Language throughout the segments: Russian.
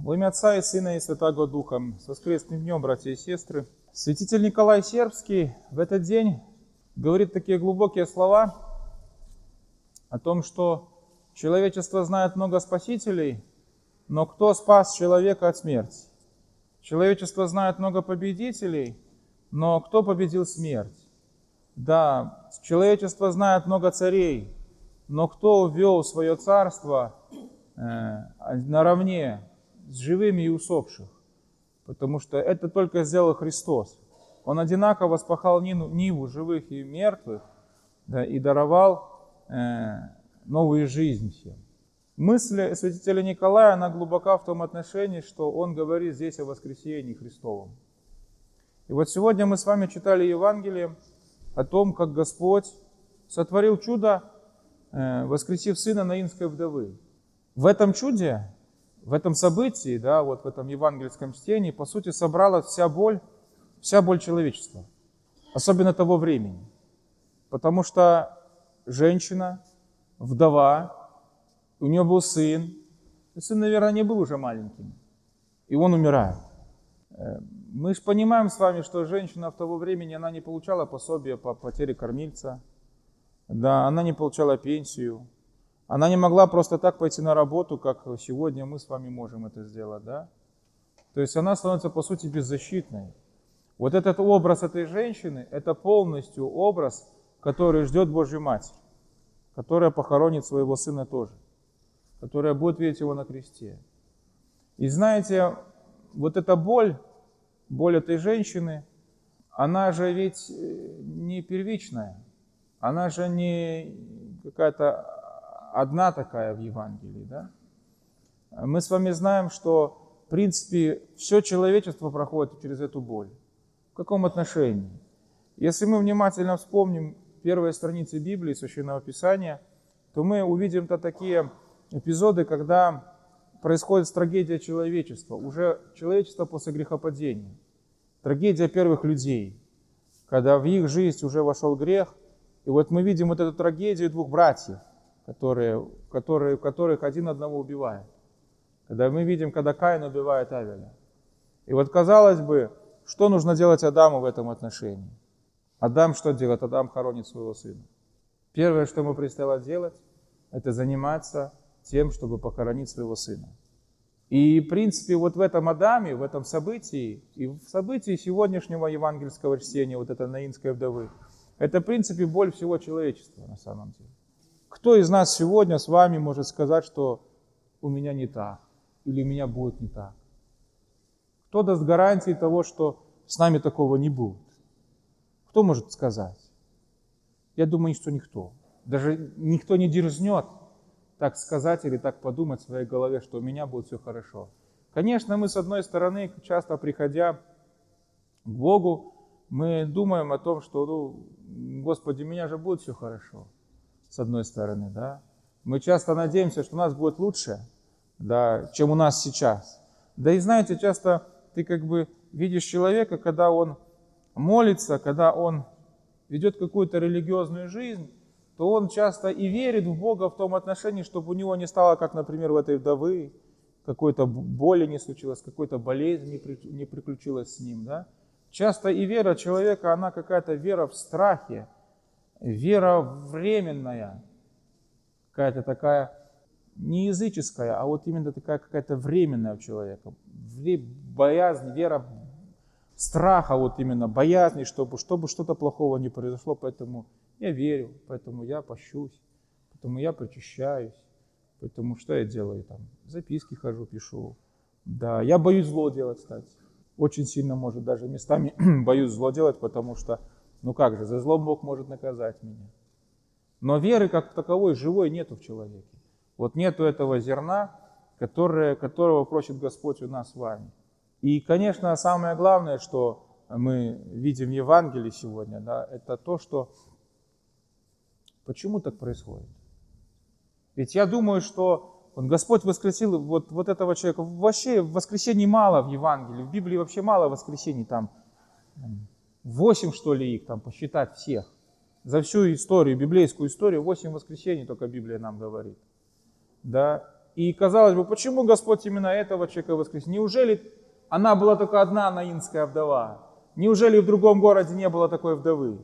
Во имя Отца и Сына и Святаго Духа. С воскресным днем, братья и сестры. Святитель Николай Сербский в этот день говорит такие глубокие слова о том, что человечество знает много спасителей, но кто спас человека от смерти? Человечество знает много победителей, но кто победил смерть? Да, человечество знает много царей, но кто ввел свое царство наравне с живыми и усопших? Потому что это только сделал Христос. Он одинаково воспахал ниву живых и мертвых, да, и даровал новую жизнь всем. Мысль святителя Николая, она глубока в том отношении, что он говорит здесь о воскресении Христовом. И вот сегодня мы с вами читали Евангелие о том, как Господь сотворил чудо, воскресив сына наинской вдовы. В этом чуде, в этом событии, да, вот в этом евангельском чтении, по сути, собралась вся боль человечества, особенно того времени. Потому что женщина, вдова, у нее был сын, и сын, наверное, не был уже маленьким, и он умирает. Мы же понимаем с вами, что женщина в того времени, она не получала пособия по потере кормильца, да, она не получала пенсию, она не могла просто так пойти на работу, как сегодня мы с вами можем это сделать, да. То есть она становится, по сути, беззащитной. Вот этот образ этой женщины, это полностью образ, который ждет Божью Матерь, которая похоронит своего сына тоже, которая будет видеть его на кресте. И знаете, вот эта боль этой женщины, она же ведь не первичная, она же не какая-то одна такая в Евангелии, да? Мы с вами знаем, что, в принципе, все человечество проходит через эту боль. В каком отношении? Если мы внимательно вспомним первые страницы Библии, Священного Писания, то мы увидим такие эпизоды, когда происходит трагедия человечества, уже человечество после грехопадения. Трагедия первых людей, когда в их жизнь уже вошел грех. И вот мы видим вот эту трагедию двух братьев, которых один одного убивает. Когда мы видим, когда Каин убивает Авеля. И вот казалось бы, что нужно делать Адаму в этом отношении? Адам что делает? Адам хоронит своего сына. Первое, что ему предстояло делать, это заниматься тем, чтобы похоронить своего сына. И, в принципе, вот в этом Адаме, в этом событии, и в событии сегодняшнего евангельского чтения, вот этой наинской вдовы, это, в принципе, боль всего человечества на самом деле. Кто из нас сегодня с вами может сказать, что у меня не так, или у меня будет не так? Кто даст гарантии того, что с нами такого не будет? Кто может сказать? Я думаю, что никто. Даже никто не дерзнет так сказать или так подумать в своей голове, что у меня будет все хорошо. Конечно, мы с одной стороны, часто приходя к Богу, мы думаем о том, что, Господи, у меня же будет все хорошо. С одной стороны, да. Мы часто надеемся, что у нас будет лучше, да, чем у нас сейчас. Да и знаете, часто ты как бы видишь человека, когда он молится, когда он ведет какую-то религиозную жизнь, то он часто и верит в Бога в том отношении, чтобы у него не стало, как, например, в этой вдовы, какой-то боли не случилось, какой-то болезнь не приключилась с ним, да. Часто и вера человека, она какая-то вера в страхе, вера временная, какая-то такая не языческая, а вот именно такая какая-то временная у человека. Боязнь, вера страха, вот именно боязни, чтобы что-то плохого не произошло, поэтому я верю, поэтому я пощусь, поэтому я причащаюсь, поэтому что я делаю там? Записки хожу, пишу. Да, я боюсь зло делать, кстати. Очень сильно, может, даже местами боюсь зло делать, потому что, как же, за зло Бог может наказать меня. Но веры как таковой живой нету в человеке. Вот нету этого зерна, которого просит Господь у нас с вами. И, конечно, самое главное, что мы видим в Евангелии сегодня, да, это то, что почему так происходит. Ведь я думаю, что Господь воскресил вот этого человека. Вообще воскресений мало в Евангелии, в Библии вообще мало воскресений, там 8, что ли, их там посчитать всех. За всю историю, библейскую историю, 8 воскресений только Библия нам говорит. Да? И казалось бы, почему Господь именно этого человека воскресил? Неужели она была только одна наинская вдова? Неужели в другом городе не было такой вдовы?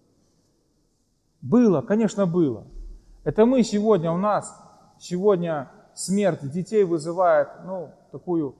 Было, конечно, было. Это мы сегодня, у нас сегодня смерть детей вызывает, такую,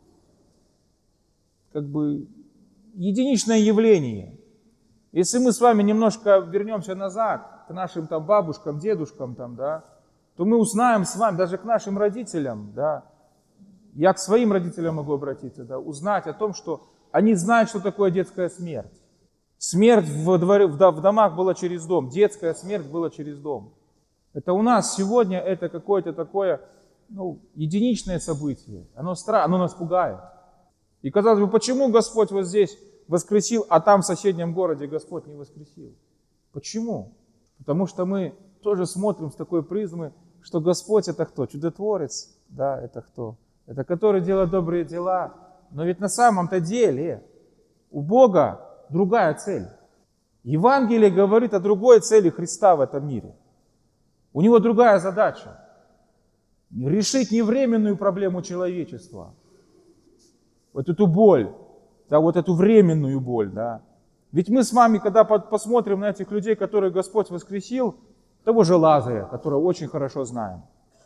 единичное явление. Если мы с вами немножко вернемся назад, к нашим бабушкам, дедушкам, то мы узнаем с вами, даже к нашим родителям, я к своим родителям могу обратиться, узнать о том, что они знают, что такое детская смерть. Смерть в домах была через дом, детская смерть была через дом. Это у нас сегодня это какое-то такое, единичное событие. Оно нас пугает. И казалось бы, почему Господь вот здесь воскресил, а там в соседнем городе Господь не воскресил? Почему? Потому что мы тоже смотрим с такой призмы, что Господь это кто? Чудотворец, это кто? Это который делает добрые дела. Но ведь на самом-то деле у Бога другая цель. Евангелие говорит о другой цели Христа в этом мире. У него другая задача. Решить не временную проблему человечества. Вот эту боль, вот эту временную боль. Ведь мы с вами, когда посмотрим на этих людей, которых Господь воскресил, того же Лазаря, которого очень хорошо знаем,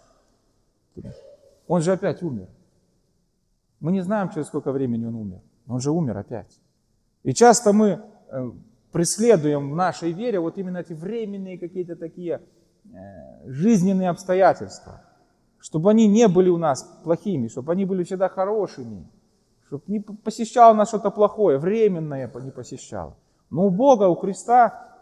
он же опять умер. Мы не знаем, через сколько времени он умер, но он же умер опять. И часто мы преследуем в нашей вере вот именно эти временные какие-то такие жизненные обстоятельства, чтобы они не были у нас плохими, чтобы они были всегда хорошими, чтобы не посещало нас что-то плохое, временное не посещало. Но у Бога, у Христа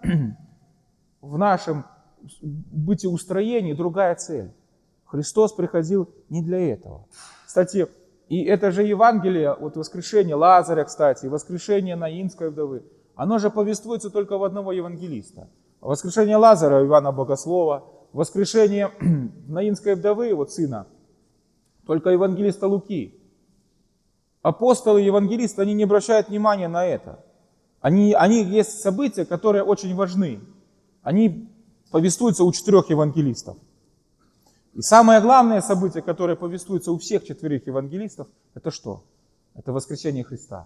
в нашем бытиеустроении другая цель. Христос приходил не для этого. Кстати, и это же Евангелие, вот воскрешение Лазаря, кстати, воскрешение Наинской вдовы, оно же повествуется только в одного евангелиста. Воскрешение Лазаря, Иоанна Богослова, воскрешение Наинской вдовы, вот сына, только евангелиста Луки. Апостолы и евангелисты, они не обращают внимания на это. Они есть события, которые очень важны. Они повествуются у 4 евангелистов. И самое главное событие, которое повествуется у всех 4 евангелистов, это что? Это воскресение Христа.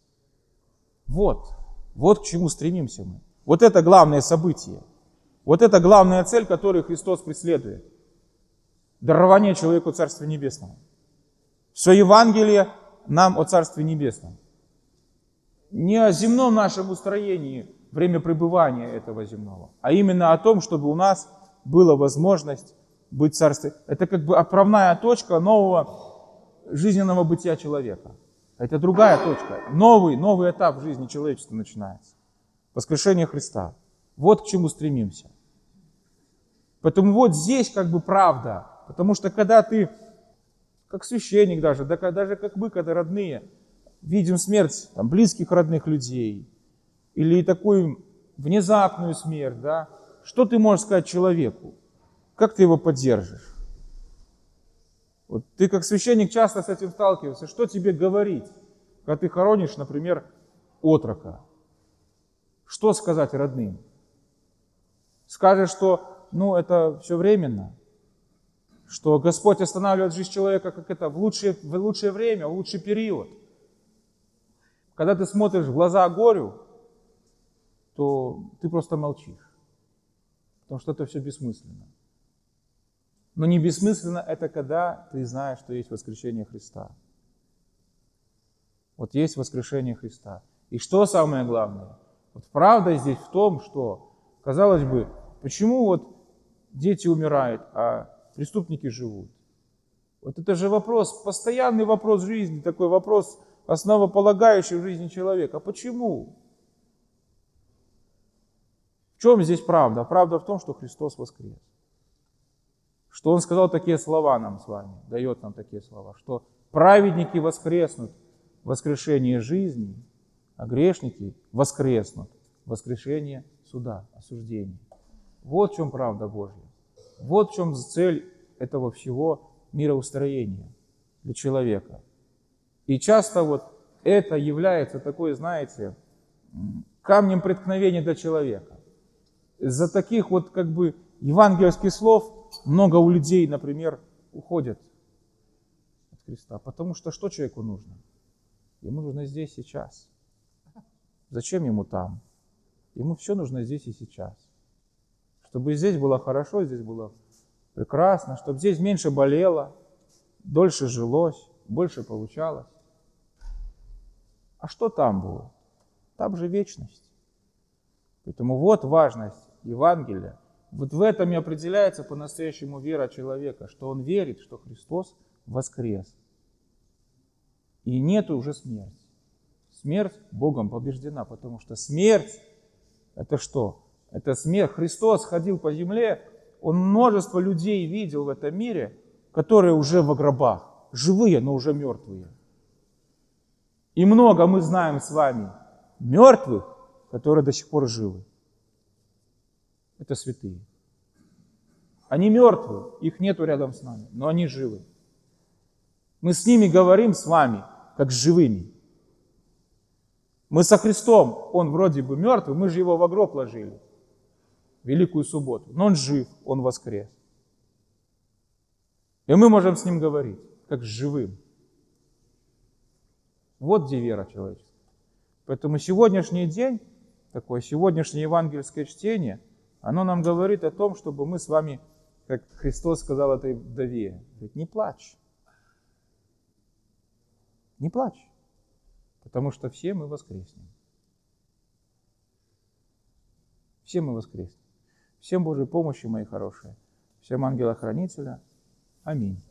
Вот к чему стремимся мы. Вот это главное событие. Вот это главная цель, которую Христос преследует. Дарование человеку Царствия Небесного. Все Евангелие нам о Царстве Небесном. Не о земном нашем устроении, время пребывания этого земного, а именно о том, чтобы у нас была возможность быть царством. Это отправная точка нового жизненного бытия человека. Это другая точка. Новый этап в жизни человечества начинается. Воскрешение Христа. Вот к чему стремимся. Поэтому вот здесь правда. Потому что когда ты, как священник даже как мы, когда родные, видим смерть близких родных людей, или такую внезапную смерть, что ты можешь сказать человеку? Как ты его поддержишь? Вот ты как священник часто с этим сталкиваешься. Что тебе говорить, когда ты хоронишь, например, отрока? Что сказать родным? Скажешь, что это все временно, что Господь останавливает жизнь человека в лучшее время, в лучший период. Когда ты смотришь в глаза горю, то ты просто молчишь, потому что это все бессмысленно. Но не бессмысленно это, когда ты знаешь, что есть воскрешение Христа. Вот есть воскрешение Христа. И что самое главное? Вот правда здесь в том, что, казалось бы, почему дети умирают, а преступники живут? Вот это же вопрос, постоянный вопрос жизни, такой вопрос, основополагающий в жизни человека. А почему? В чем здесь правда? Правда в том, что Христос воскрес. Что Он сказал такие слова нам с вами, дает нам такие слова, что праведники воскреснут в воскрешении жизни, а грешники воскреснут в воскрешении суда, осуждения. Вот в чем правда Божья. Вот в чем цель этого всего мироустроения для человека. И часто это является такой, знаете, камнем преткновения для человека. Из-за таких евангельских слов много у людей, например, уходят Христа. Потому что что человеку нужно? Ему нужно здесь, сейчас. Зачем ему там? Ему все нужно здесь и сейчас. Чтобы здесь было хорошо, здесь было прекрасно, чтобы здесь меньше болело, дольше жилось, больше получалось. А что там было? Там же вечность. Поэтому вот важность Евангелия. Вот в этом и определяется по-настоящему вера человека, что он верит, что Христос воскрес. И нет уже смерти. Смерть Богом побеждена, потому что смерть – это что? Это смерть. Христос ходил по земле, Он множество людей видел в этом мире, которые уже в гробах, живые, но уже мертвые. И много мы знаем с вами мертвых, которые до сих пор живы. Это святые. Они мертвы, их нету рядом с нами, но они живы. Мы с ними говорим с вами, как с живыми. Мы со Христом, Он вроде бы мертвый, мы же Его во гроб ложили, в Великую Субботу, но Он жив, Он воскрес. И мы можем с Ним говорить, как с живым. Вот где вера человеческая. Поэтому сегодняшний день, такое сегодняшнее евангельское чтение, оно нам говорит о том, чтобы мы с вами, как Христос сказал этой вдове, говорит, не плачь. Не плачь, потому что все мы воскреснем. Все мы воскреснем. Всем Божьей помощи, мои хорошие. Всем ангела-хранителя. Аминь.